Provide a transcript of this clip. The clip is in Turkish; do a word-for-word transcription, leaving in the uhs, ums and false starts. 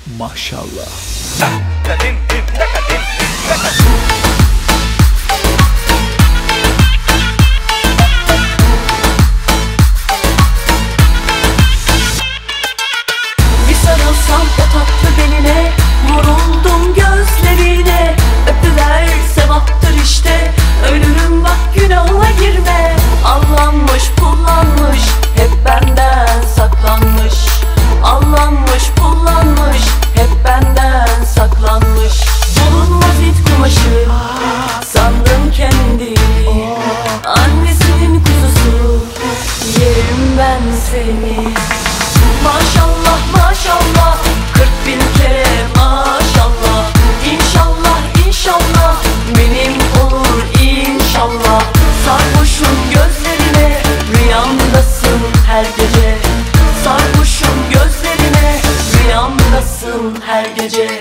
Maşallah. Bir sarılsam o tatlı beline, vuruldum gözlerine. Öpüver sevaptır işte, ölürüm bak günahına girme. Allanmış pullanmış, hep benden saklanmış. Allanmış pullanmış, hep benden saklanmış. Bulunmaz it kumaşı, sandım kendimi. Annesinin kuzusu, yerim ben seni. Maşallah maşallah, kırk bin kere maşallah. İnşallah inşallah, benim olur inşallah. Sarhoşum gözlerine, rüyamdasın her gece. Sarhoşum gözlerine, rüyamdasın her gece.